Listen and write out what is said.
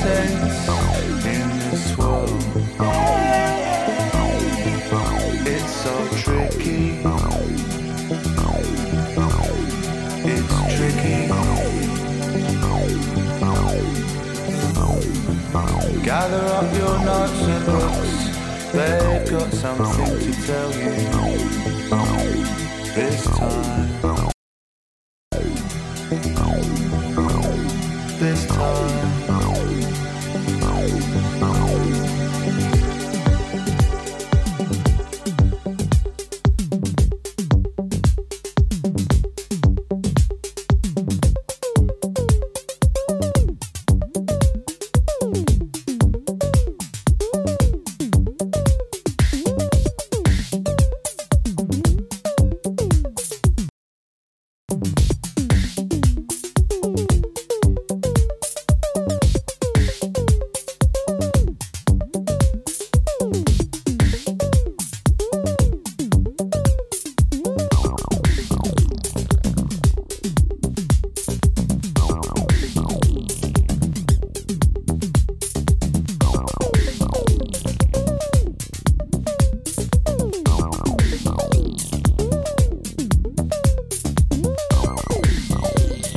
sense in this world. It's so tricky. It's tricky. Gather up your notes and books. They've got something to tell you this time. This time.